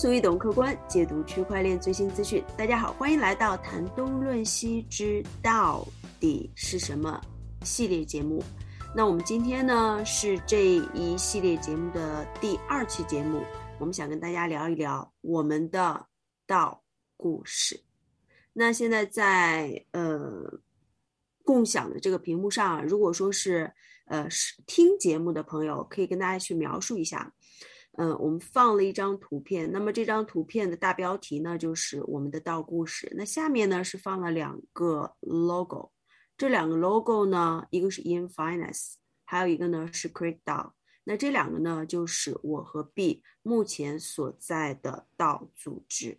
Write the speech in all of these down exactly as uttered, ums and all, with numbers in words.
俗易懂客观解读区块链最新资讯。大家好，欢迎来到谈东论西之到底是什么系列节目。那我们今天呢是这一系列节目的第二期节目，我们想跟大家聊一聊我们的道故事。那现在在呃共享的这个屏幕上，如果说是呃听节目的朋友，可以跟大家去描述一下。嗯，我们放了一张图片，那么这张图片的大标题呢就是我们的道故事，那下面呢是放了两个 logo， 这两个 logo 呢一个是 Ian Finance， 还有一个呢是 CreekDAO， 那这两个呢就是我和 B 目前所在的道组织。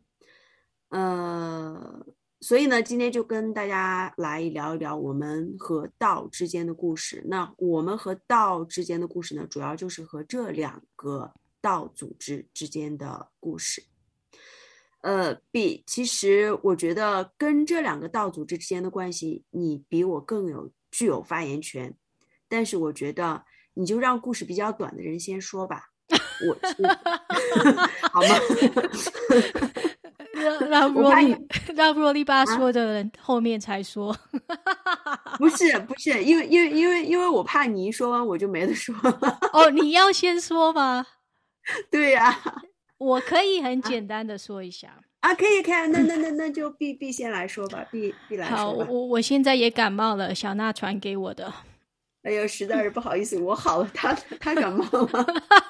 呃所以呢今天就跟大家来聊一聊我们和道之间的故事。那我们和道之间的故事呢，主要就是和这两个道组织之间的故事。呃 B 其实我觉得跟这两个道组织之间的关系你比我更有具有发言权，但是我觉得你就让故事比较短的人先说吧。我好吗？ 让若莉让若莉爸说的人后面才说。 不是不是，因为因为因为因为我怕你一说完我就没得说。 哦，你要先说吗？ 对呀、啊， 我可以很简单的说一下。 啊，可以可以，那那那那就 B B 先来说吧 ，B B 来说吧。 好，我我现在也感冒了，小娜传给我的。 哎呀，实在是不好意思，我好了，他他感冒了。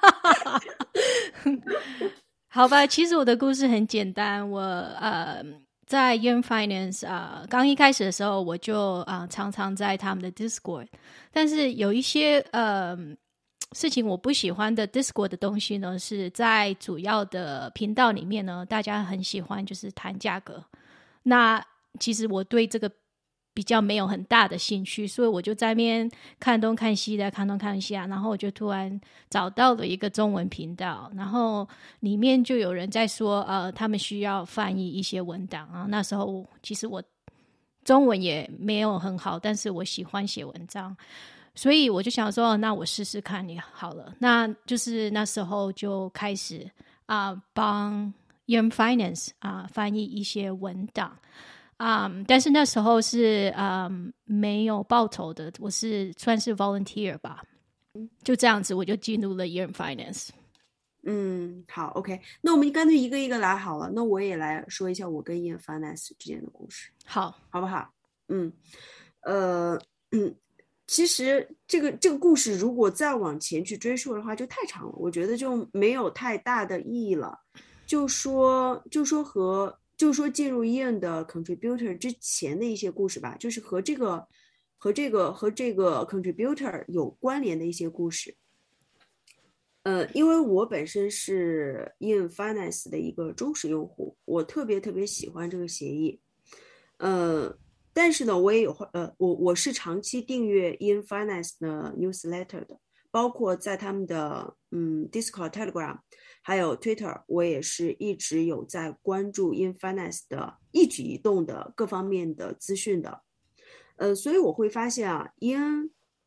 好吧，其实我的故事很简单，我呃在 Ian Finance 啊、呃，刚一开始的时候，我就啊、呃、常常在他们的 Discord， 但是有一些呃事情我不喜欢的 Discord 的东西呢，是在主要的频道里面呢，大家很喜欢就是谈价格。那其实我对这个比较没有很大的兴趣，所以我就在那边看东看西的，看东看西啊，然后我就突然找到了一个中文频道，然后里面就有人在说呃，他们需要翻译一些文档啊。那时候其实我中文也没有很好，但是我喜欢写文章，所以我就想说那我试试看也好了。那就是那时候就开始啊、呃、帮 Ian Finance 啊、呃、翻译一些文档。Um, 但是那时候是、um, 没有报酬的，我是算是 volunteer 吧，就这样子我就进入了 Ian Finance。 嗯，好 OK， 那我们干脆一个一个来好了，那我也来说一下我跟 Ian Finance 之间的故事， 好， 好不好？嗯，呃，嗯，其实这个这个故事如果再往前去追溯的话就太长了，我觉得就没有太大的意义了。就说就说和就说进入 Ian 的 contributor 之前的一些故事吧，就是和这个和这个和这个 contributor 有关联的一些故事。呃，因为我本身是 Ian Finance 的一个忠实用户，我特别特别喜欢这个协议。呃，但是呢，我也有呃，我我是长期订阅 Ian Finance 的 newsletter 的，包括在他们的嗯 Discord、Telegram， 还有 Twitter， 我也是一直有在关注 Ian Finance 的一举一动的各方面的资讯的。呃，所以我会发现啊 ，Ian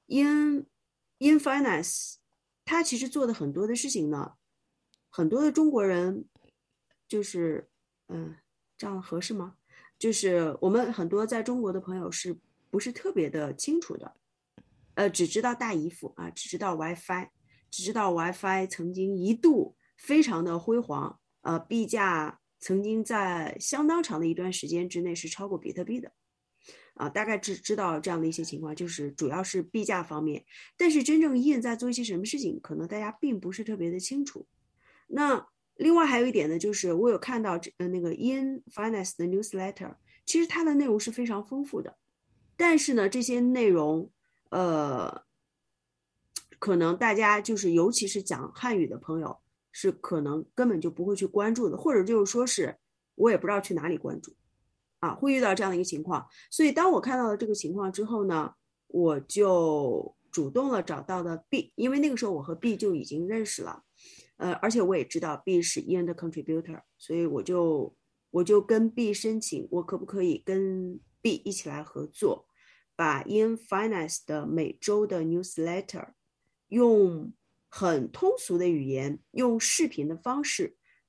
Ian Ian Finance 他其实做的很多的事情呢，很多的中国人就是嗯、呃，这样合适吗？就是我们很多在中国的朋友是不是特别的清楚的？呃，只知道大姨夫啊，只知道 WiFi， 只知道 WiFi 曾经一度非常的辉煌，呃，币价曾经在相当长的一段时间之内是超过比特币的，啊，大概只知道这样的一些情况，就是主要是币价方面，但是真正 Ian 在做一些什么事情，可能大家并不是特别的清楚。那另外还有一点呢，就是我有看到呃那个 Ian Finance 的 newsletter， 其实它的内容是非常丰富的，但是呢，这些内容呃，可能大家就是尤其是讲汉语的朋友，是可能根本就不会去关注的，或者就是说是我也不知道去哪里关注啊，会遇到这样的一个情况。所以当我看到了这个情况之后呢，我就主动了找到了 B， 因为那个时候我和 B 就已经认识了。呃，而且我也知道 B 是 Ian 的 contributor， 所以我就我就跟 B 申请，我可不可以跟 B 一起来合作，把 Ian Finance 的每周的 newsletter 用很通俗的语言，用视频的方式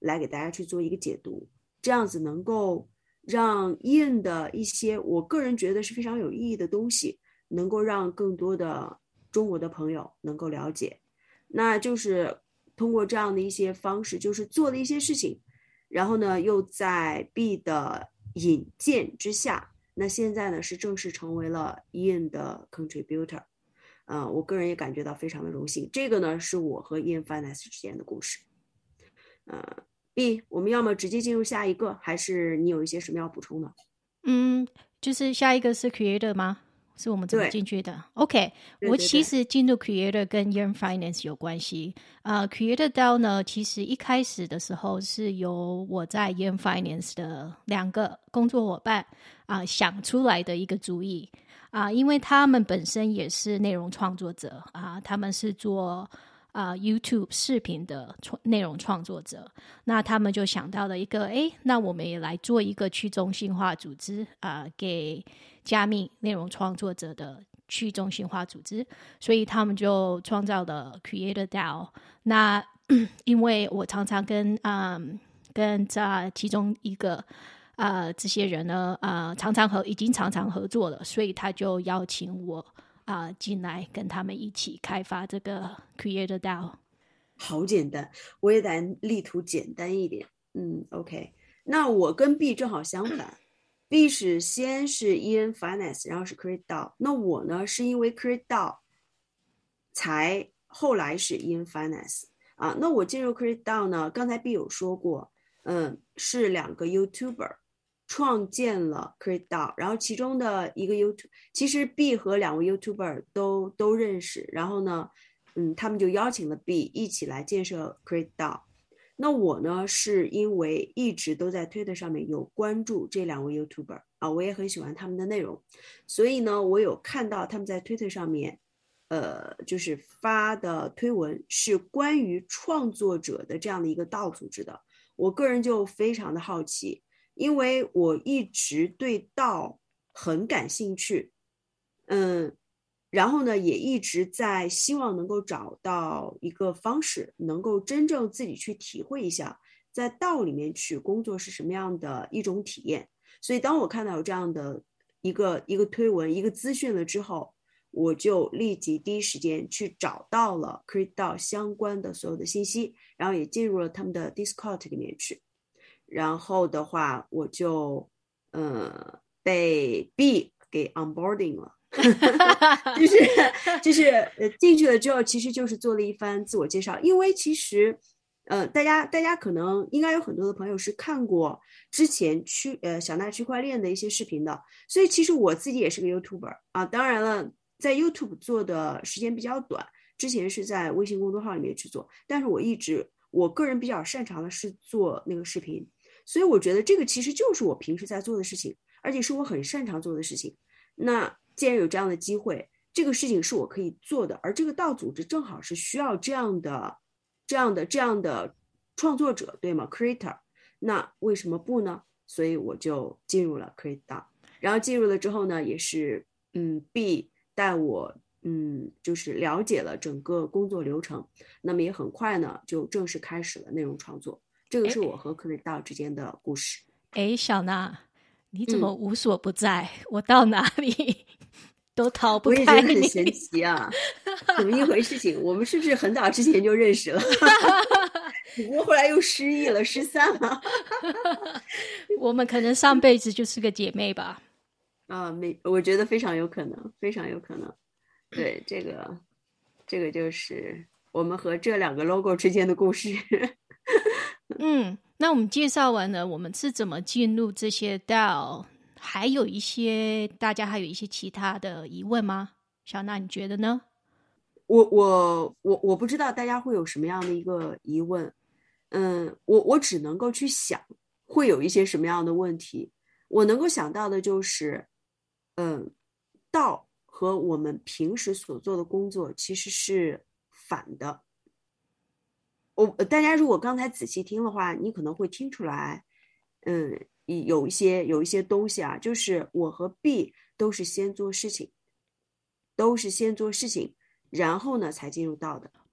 来给大家去做一个解读，这样子能够让 Ian 的一些我个人觉得是非常有意义的东西能够让更多的中国的朋友能够了解。那就是通过这样的一些方式，就是做了一些事情，然后呢又在 B 的引荐之下，那现在呢是正式成为了 Ian 的 contributor。呃，我个人也感觉到非常的荣幸。这个呢是我和 Ian Finance 之间的故事。呃 B 我们要么直接进入下一个，还是你有一些什么要补充的？ 嗯，就是下一个是 creator 吗？是我们怎么进去的 ？OK， 我其实进入 creator 跟 Yearn Finance 有关系。呃 ，creator D A O 呢，其实一开始的时候是由我在 Yearn Finance 的两个工作伙伴啊、呃、想出来的一个主意啊、呃，因为他们本身也是内容创作者啊、呃，他们是做啊、呃、YouTube 视频的内容创作者，那他们就想到了一个，哎，那我们也来做一个去中心化组织啊、呃，给加密内容创作者的去中心化组织，所以他们就创造了 Creator D A O。那因为我常常跟嗯跟这其中一个呃这些人呢呃常常合已经常常合作了，所以他就邀请我啊、呃、进来跟他们一起开发这个 Creator D A O。 好简单，我也得力图简单一点。嗯 ，OK， 那我跟 B 正好相反。B 是先是 Ian Finance， 然后是 Create D A O。那我呢，是因为 Create D A O 才后来是 Ian Finance 啊。那我进入 Create D A O 呢，刚才 B 有说过，嗯，是两个 YouTuber 创建了 Create D A O， 然后其中的一个 YouTube， 其实 B 和两位 YouTuber 都都认识，然后呢，嗯，他们就邀请了 B 一起来建设 Create D A O。那我呢，是因为一直都在 Twitter 上面有关注这两位 YouTuber 啊，我也很喜欢他们的内容，所以呢，我有看到他们在 Twitter 上面，呃，就是发的推文是关于创作者的这样的一个D A O组织的，我个人就非常的好奇，因为我一直对D A O很感兴趣，嗯。然后呢，也一直在希望能够找到一个方式，能够真正自己去体会一下，在D A O里面去工作是什么样的一种体验。所以，当我看到有这样的一个一个推文、一个资讯了之后，我就立即第一时间去找到了 Create D A O 相关的所有的信息，然后也进入了他们的 Discord 里面去。然后的话，我就呃被 B 给 onboarding 了。就是就是呃进去了之后，其实就是做了一番自我介绍。因为其实，呃，大家大家可能应该有很多的朋友是看过之前区呃小纳区块链的一些视频的，所以其实我自己也是个 YouTuber 啊。当然了，在 YouTube 做的时间比较短，之前是在微信公众号里面去做，但是我一直我个人比较擅长的是做那个视频，所以我觉得这个其实就是我平时在做的事情，而且是我很擅长做的事情。那既然有这样的机会，这个事情是我可以做的，而这个D A O组织正好是需要这样的、这样的、这样的创作者，对吗 ？Creator， 那为什么不呢？所以我就进入了 Create D A O， 然后进入了之后呢，也是嗯 B 带我嗯就是了解了整个工作流程，那么也很快呢就正式开始了内容创作。这个是我和 Create D A O 之间的故事。 哎，小娜，你怎么无所不在？嗯、我到哪里都逃不开你。 我也觉得很神奇啊，怎么一回事情？我们是不是很早之前就认识了？只不过后来又失忆了，失散了。 我们可能上辈子就是个姐妹吧？ 啊，没，我觉得非常有可能，非常有可能。对，这个，这个就是我们和这两个 logo 之间的故事。 嗯，那我们介绍完了，我们是怎么进入这些 D A O？ 还有一些大家还有一些其他的疑问吗？小娜，你觉得呢？ 我我我我不知道大家会有什么样的一个疑问，嗯，我我只能够去想会有一些什么样的问题。我能够想到的就是，嗯，道和我们平时所做的工作其实是反的。我大家如果刚才仔细听的话，你可能会听出来，嗯，有一些有一些东西啊，就是我和 B 都是先做事情，都是先做事情，然后呢才进入道的。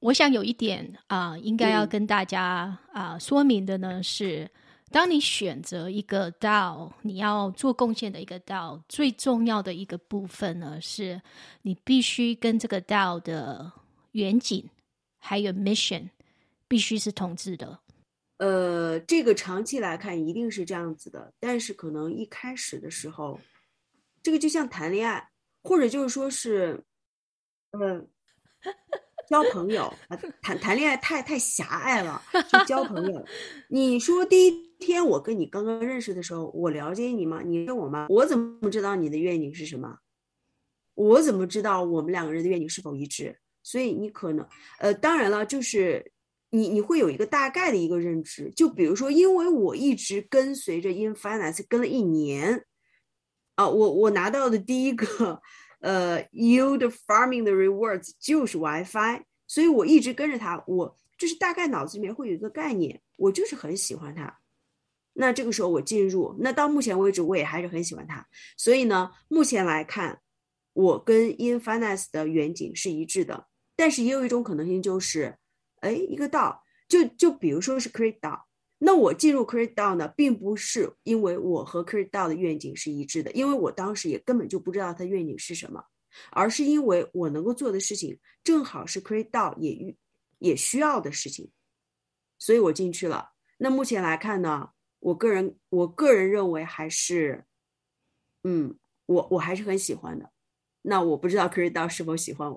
我想有一点啊、呃，应该要跟大家啊、呃、说明的呢是，当你选择一个 D A O， 你要做贡献的一个 D A O， 最重要的一个部分呢，是你必须跟这个 D A O 的远景还有 mission 必须是同质的。 呃，这个长期来看一定是这样子的，但是可能一开始的时候，这个就像谈恋爱，或者就是说是，呃，交朋友啊，谈谈恋爱太太狭隘了，是交朋友。你说第一天我跟你刚刚认识的时候，我了解你吗？你认我吗？我怎么知道你的愿景是什么？我怎么知道我们两个人的愿景是否一致？所以你可能，呃，当然了，就是你你会有一个大概的一个认知。就比如说，因为我一直跟随着 InFinance 跟了一年，啊，我我拿到的第一个呃 yield farming 的 rewards 就是 WiFi，所以我一直跟着他，我就是大概脑子里面会有一个概念，我就是很喜欢他。那这个时候我进入，那到目前为止我也还是很喜欢他，所以呢，目前来看，我跟 InFinance 的远景是一致的，但是也有一种可能性就是，哎，一个道，就就比如说是 Create 道，那我进入 Create 道呢，并不是因为我和 Create 道的愿景是一致的，因为我当时也根本就不知道他愿景是什么，而是因为我能够做的事情正好是 Create 道也也需要的事情，所以我进去了。那目前来看呢，我个人我个人认为还是，嗯，我我还是很喜欢的。那我不知道 Create 道是否喜欢我。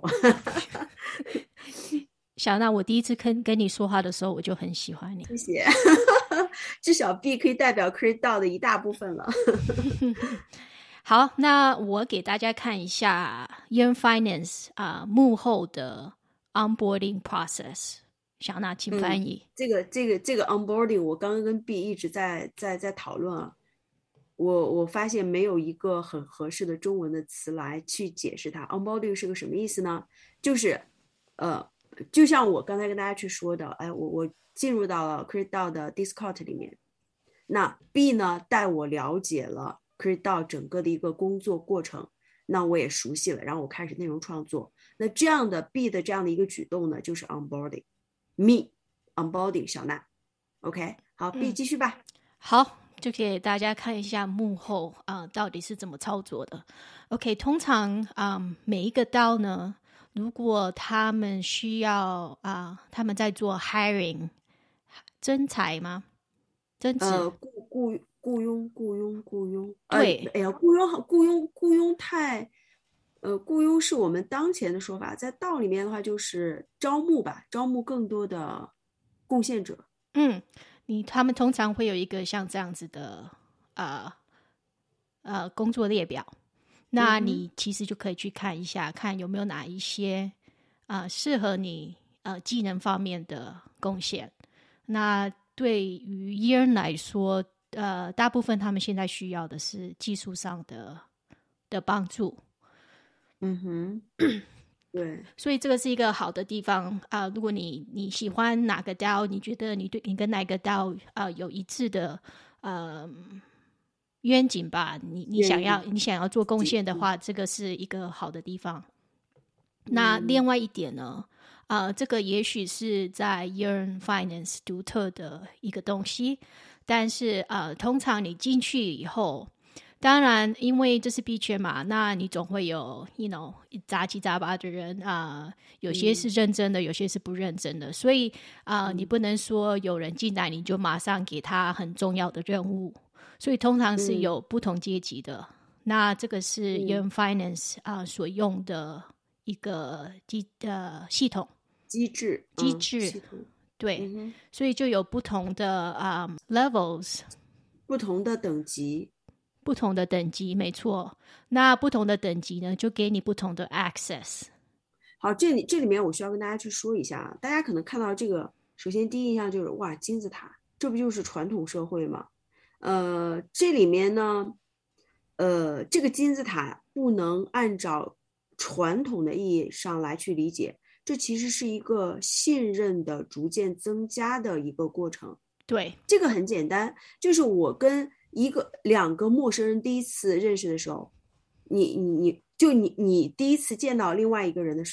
小娜，我第一次跟跟你说话的时候，我就很喜欢你。 谢谢，至少 B 可以代表 Create 道的一大部分了。 好，那我给大家看一下 InFinance 啊、呃、幕后的 onboarding process。小娜，请翻译。 嗯、这个这个这个 onboarding， 我刚刚跟 B 一直在在在讨论啊。我我发现没有一个很合适的中文的词来去解释它。onboarding 是个什么意思呢？就是，呃，就像我刚才跟大家去说的，哎，我我进入到了 Create 道的 Discord 里面，那 B 呢带我了解了 Create 道整个的一个工作过程，那我也熟悉了，然后我开始内容创作。那这样的 B 的这样的一个举动呢，就是 onboarding me onboarding 小娜。OK， 好， B 继续吧。 嗯、好。就给大家看一下幕后啊、呃，到底是怎么操作的。OK， 通常啊、呃，每一个D A O呢，如果他们需要啊、呃，他们在做 hiring 征才吗？增值？ 呃，雇雇雇佣雇佣雇佣。 对， 呃、哎呀，雇佣雇佣雇佣太，呃，雇佣是我们当前的说法，在道里面的话就是招募吧，招募更多的贡献者。 嗯。你他们通常会有一个像这样子的呃呃工作列表，那你其实就可以去看一下，看有没有哪一些呃适合你呃技能方面的贡献。那对于 Yearn 来说，呃，大部分他们现在需要的是技术上的的帮助。 嗯哼。对， 所以这个是一个好的地方啊、呃！如果你你喜欢哪个 D A O， 你觉得你对你跟哪个 D A O 啊、呃、有一致的呃愿景吧，你你想要你想要做贡献的话，这个是一个好的地方。嗯、那另外一点呢，啊、呃，这个也许是在 Yearn Finance 独特的一个东西，但是呃，通常你进去以后。当然，因为这是币圈嘛，那你总会有 you know 杂七杂八的人啊、呃，有些是认真的，有些是不认真的，所以啊、呃，你不能说有人进来你就马上给他很重要的任务，所以通常是有不同阶级的。嗯、那这个是 Yearn Finance 啊、呃、所用的一个机呃系统机制机制、 嗯、系统对、 嗯， 所以就有不同的啊、呃、levels， 不同的等级。 不同的等级，没错。那不同的等级呢，就给你不同的 access。 好，这里这里面我需要跟大家去说一下，大家可能看到这个，首先第一印象就是哇，金字塔，这不就是传统社会吗？呃，这里面呢，呃，这个金字塔不能按照传统的意义上来去理解，这其实是一个信任的逐渐增加的一个过程。 对， 这个很简单，就是我跟一个两个陌生人第一次认识的时候，你你就你你第一次见到另外一个人的时候，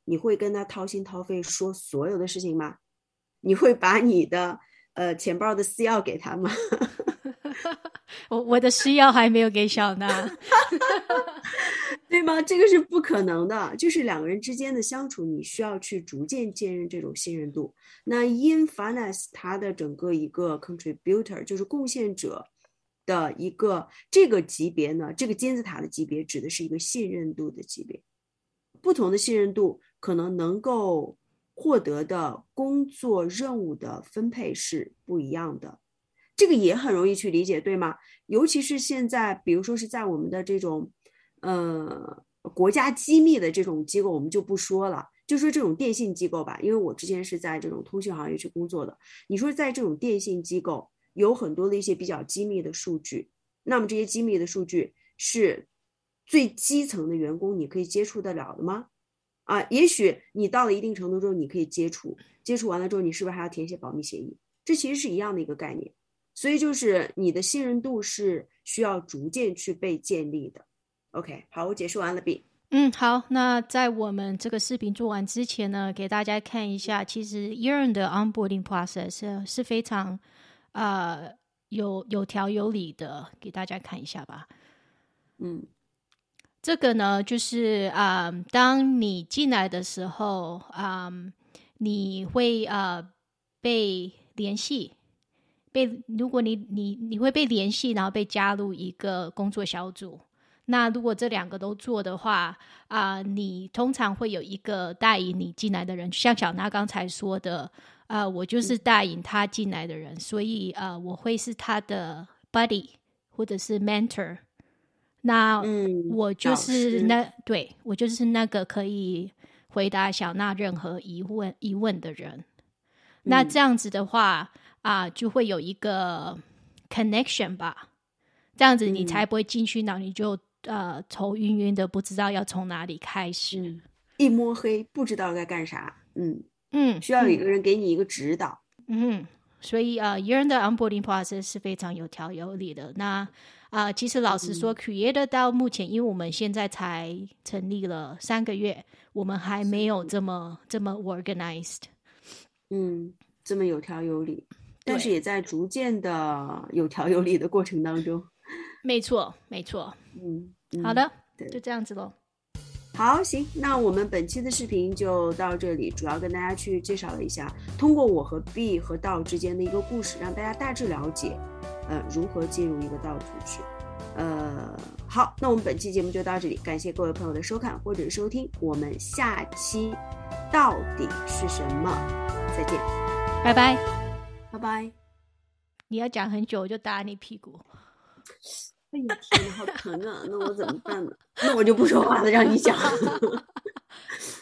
你会跟他掏心掏肺说所有的事情吗？你会把你的呃钱包的私钥给他吗？ 我我的私钥还没有给小娜。 对吗？这个是不可能的，就是两个人之间的相处，你需要去逐渐建立这种信任度。那 in finance 它的整个一个 contributor 就是贡献者的一个这个级别呢，这个金字塔的级别指的是一个信任度的级别。不同的信任度可能能够获得的工作任务的分配是不一样的。这个也很容易去理解，对吗？尤其是现在，比如说是在我们的这种呃国家机密的这种机构，我们就不说了，就说这种电信机构吧，因为我之前是在这种通讯行业去工作的。你说在这种电信机构有很多的一些比较机密的数据，那么这些机密的数据是最基层的员工你可以接触得了的吗？啊，也许你到了一定程度之后你可以接触，接触完了之后你是不是还要填写保密协议？这其实是一样的一个概念。所以就是你的信任度是需要逐渐去被建立的。OK， 好，我解释完了 B。 嗯，好，那在我们这个视频做完之前呢，给大家看一下，其实 Yearn 的 onboarding process 是非常呃有有条有理的，给大家看一下吧。 嗯， 这个呢，就是啊、呃，当你进来的时候啊、呃，你会呃被联系。被如果你你你会被联系，然后被加入一个工作小组。那如果这两个都做的话啊、呃，你通常会有一个带引你进来的人，像小娜刚才说的，呃，我就是带引他进来的人，所以呃，我会是他的 buddy 或者是 mentor。那我就是那、嗯、对我就是那个可以回答小娜任何疑问疑问的人。那这样子的话。啊，就会有一个 connection 吧，这样子你才不会进去，然后你就呃头晕晕的，不知道要从哪里开始， 嗯、一摸黑不知道该干啥，嗯嗯， 需要有一个人给你一个指导， 嗯，所以呃 Yearn 的 onboarding process 是非常有条有理的。那啊、呃，其实老实说、嗯、Creator 到目前，因为我们现在才成立了三个月，我们还没有这么这么 organized， 嗯，这么有条有理。但是也在逐渐的有条有理的过程当中。 没错，没错。 嗯，嗯好的，就这样子咯。 好，行，那我们本期的视频就到这里，主要跟大家去介绍了一下，通过我和 B 和道之间的一个故事，让大家大致了解，呃，如何进入一个道组织。呃，好，那我们本期节目就到这里，感谢各位朋友的收看或者收听，我们下期到底是什么？再见， 拜拜。 拜拜。 你要讲很久，我就打你屁股。 哎呀，天哪，好疼啊！那我怎么办呢？那我就不说话了，让你讲。